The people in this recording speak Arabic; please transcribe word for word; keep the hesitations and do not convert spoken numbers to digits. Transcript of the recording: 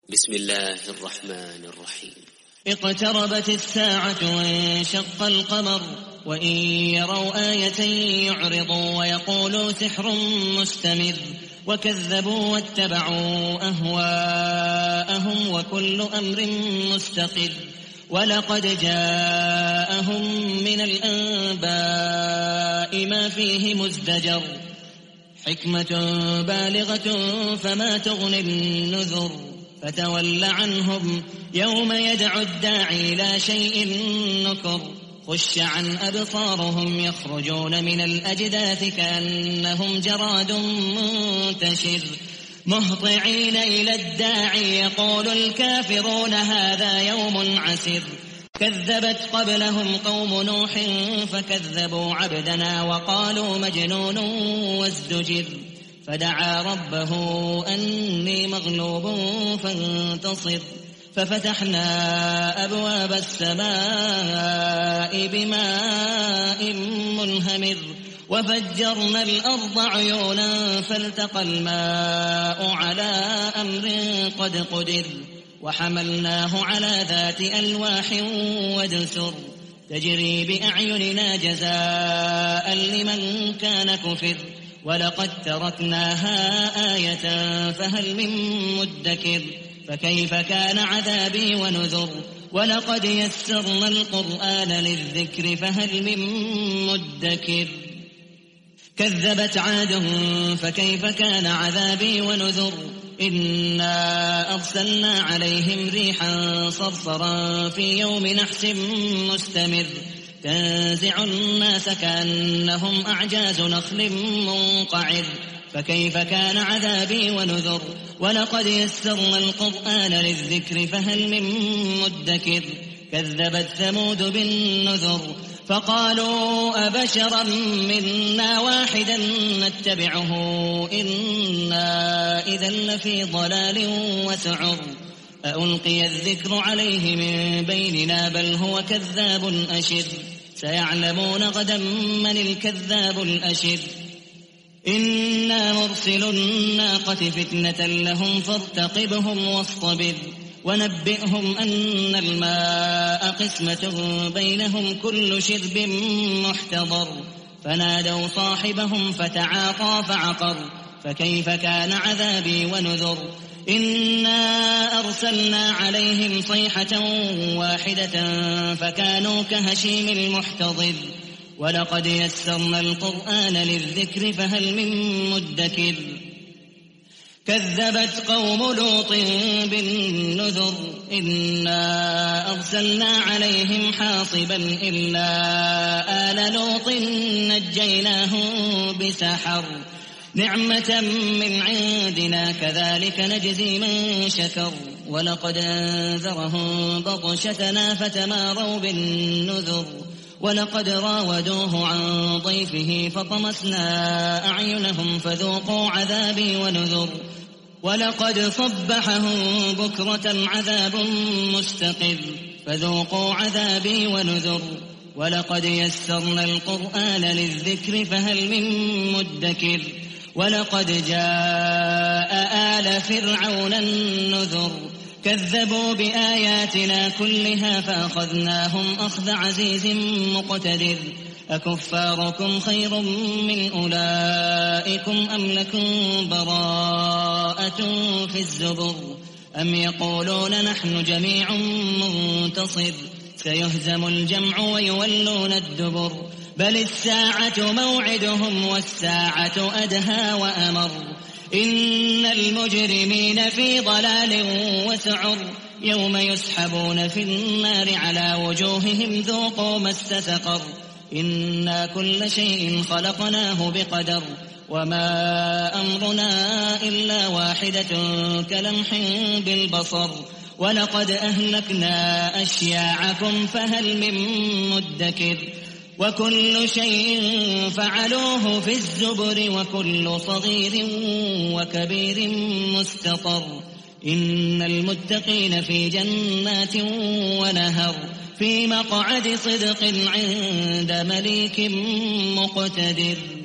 بسم الله الرحمن الرحيم. اقتربت الساعة وانشق القمر وإن يروا آية يعرضوا ويقولوا سحر مستمر وكذبوا واتبعوا أهواءهم وكل أمر مستقر ولقد جاءهم من الأنباء ما فيه مزدجر حكمة بالغة فما تغني النذر فتول عنهم يوم يدعو الداعي لا شيء نكر خش عن أبصارهم يخرجون من الأجداث كأنهم جراد منتشر مهطعين إلى الداعي يقول الكافرون هذا يوم عسر كذبت قبلهم قوم نوح فكذبوا عبدنا وقالوا مجنون وازدجر فدعا ربه أني مغلوب فانتصر ففتحنا أبواب السماء بماء منهمر وفجرنا الأرض عيونا فالتقى الماء على أمر قد قدر وحملناه على ذات ألواح ودسر تجري بأعيننا جزاء لمن كان كفر ولقد تركناها آية فهل من مدكر فكيف كان عذابي ونذر ولقد يسرنا القرآن للذكر فهل من مدكر كذبت عاد فكيف كان عذابي ونذر إنا أرسلنا عليهم ريحا صرصرا في يوم نحس مستمر تنزع الناس كأنهم أعجاز نخل منقعر فكيف كان عذابي ونذر ولقد يسرنا القرآن للذكر فهل من مدكر كذبت ثمود بالنذر فقالوا أبشرا منا واحدا نتبعه إنا إذا لفي ضلال وسعر ألقي الذكر عليه من بيننا بل هو كذاب أشر سيعلمون غدا من الكذاب الأشر إنا مرسل الناقة فتنة لهم فارتقبهم واصطبر ونبئهم أن الماء قسمة بينهم كل شرب محتضر فنادوا صاحبهم فتعاطى فعقر فكيف كان عذابي ونذر إنا أرسلنا عليهم صيحة واحدة فكانوا كهشيم المحتضر ولقد يسرنا القرآن للذكر فهل من مدكر كذبت قوم لوط بالنذر إنا أرسلنا عليهم حاصبا إلا آل لوط نجيناهم بسحر نعمة من عندنا كذلك نجزي من شكر ولقد أنذرهم بطشتنا فتماروا بالنذر ولقد راودوه عن ضيفه فطمسنا أعينهم فذوقوا عذابي ونذر ولقد صبحهم بكرة عذاب مستقر فذوقوا عذابي ونذر ولقد يسرنا القرآن للذكر فهل من مدكر ولقد جاء آل فرعون النذر كذبوا بآياتنا كلها فأخذناهم أخذ عزيز مقتدر أكفاركم خير من أولئكم أم لكم براءة في الزبر أم يقولون نحن جميع منتصر سيهزم الجمع ويولون الدبر بل الساعة موعدهم والساعة أدهى وأمر إن المجرمين في ضلال وسعر يوم يسحبون في النار على وجوههم ذوقوا مس سقر إنا كل شيء خلقناه بقدر وما أمرنا إلا واحدة كلمح بالبصر ولقد أهلكنا أشياعكم فهل من مدكر وكل شيء فعلوه في الزبر وكل صغير وكبير مستطر إن المتقين في جنات ونهر في مقعد صدق عند مليك مقتدر.